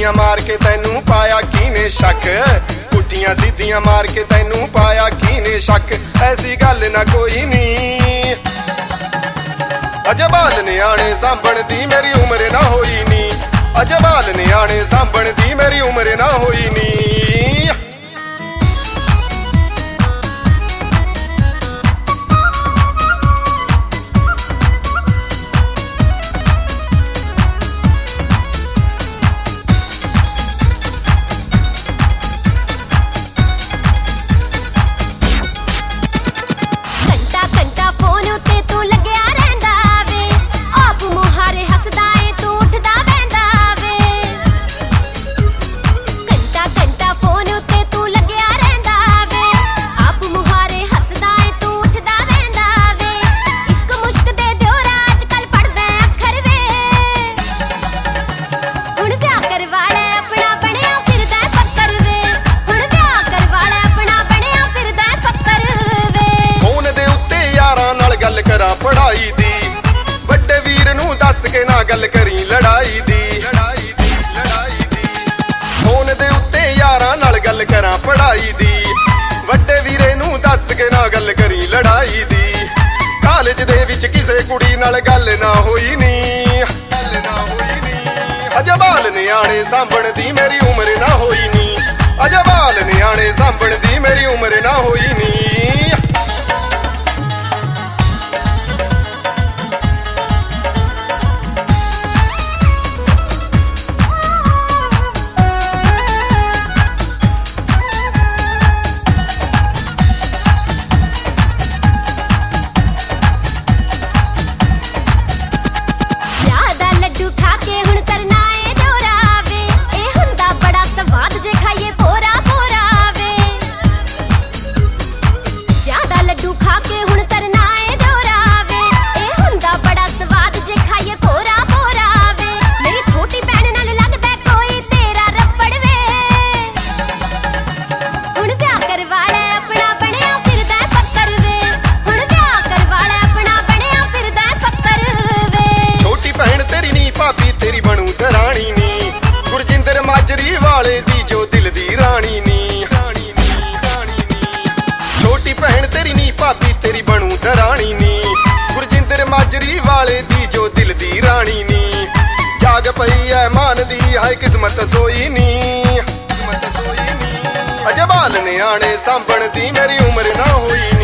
सीधियां मार के तैनू पाया कीने शक, पुट्ठियां सीधियां मार के तैनू पाया कीने शक। ऐसी गल ना कोई नी, अजे बाल न्याणे सांभण दी मेरी उम्र ना होई नी, अजे बाल न्याणे सांभण दी मेरी उम्र ना होई नी। पढ़ाई दी बड़े वीर नू दस के ना गल करी लड़ाई दी, लड़ाई दी, लड़ाई दी। फोन दे उत्ते यारां नाल गल करा पढ़ाई दी, बड़े वीरे नू दस के ना गल करी लड़ाई दी। कालेज दे विच किसे कुड़ी नाल गल ना होई नी, गल ना होई नी। अजे बाल न्याणे सांभण दी मेरी उम्र ना होई नी, अजे बाल न्याणे सांभण दी मेरी उम्र ना होई नी। तेरी बनू दरानी नी, गुरजिंदर माजरी वाले दी जो दिल दी रानी नी, रानी नी, रानी नी। छोटी भैन तेरी नी भाभी तेरी बनू दरानी नी, गुरजिंदर माजरी वाले दी जो दिल दी रानी नी। जाग पई है मान दी हाय किस्मत सोई नी, किस्मत सोई नी। अजे बाल न्याणे सांभण दी मेरी उम्र ना होई।